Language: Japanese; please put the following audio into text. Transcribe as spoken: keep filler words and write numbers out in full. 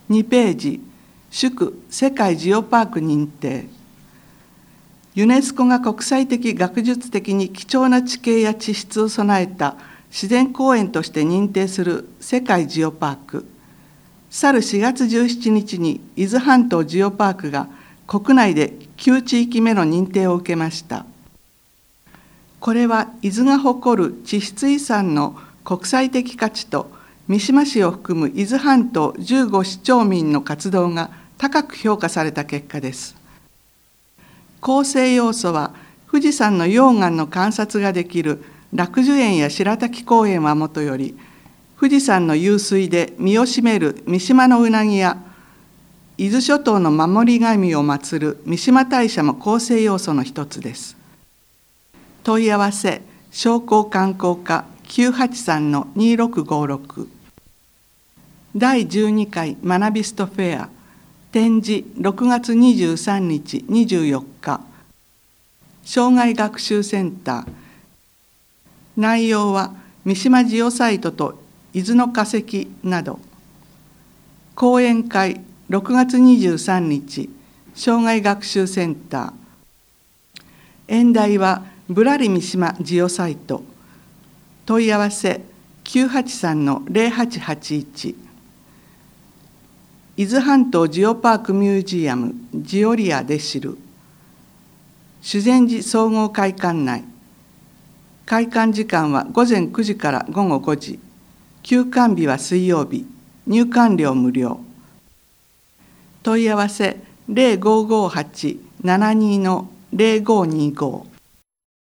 にページ、祝世界ジオパーク認定。ユネスコが国際的学術的に貴重な地形や地質を備えた自然公園として認定する世界ジオパーク。去るしがつじゅうしちにちに伊豆半島ジオパークが国内できゅう地域目の認定を受けました。これは伊豆が誇る地質遺産の国際的価値と三島市を含む伊豆半島じゅうご市町民の活動が高く評価された結果です。構成要素は富士山の溶岩の観察ができる楽寿園や白滝公園はもとより、富士山の湧水で身を占める三島のうなぎや伊豆諸島の守り神を祀る三島大社も構成要素の一つです。問い合わせ商工観光課 きゅうはちさんのにろくごろく。だいじゅうにかい学びストフェア展示ろくがつにじゅうさんにちにじゅうよっか、障害学習センター。内容は三島ジオサイトと伊豆の化石など。講演会ろくがつにじゅうさんにち、障害学習センター。演題はぶらり三島ジオサイト。問い合わせきゅうはちさんのぜろはちはちいち。伊豆半島ジオパークミュージアムジオリアで知る。修善寺総合会館内。開館時間はごぜんくじからごごごじ。休館日は水曜日。入館料無料。問い合わせぜろごごはちななにのぜろごにご。